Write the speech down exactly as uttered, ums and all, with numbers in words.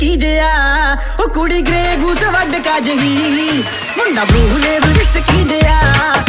ਕੀ ਜਿਆ ਉਹ ਕੁੜੀ ਗ੍ਰੇ ਗੂਸ ਵੱਡ ਕਾ ਜਹੀ ਮੁੰਡਾ ਬਲੂ ਲੇਵ ਵਿਸਕੀ ਦਿਆ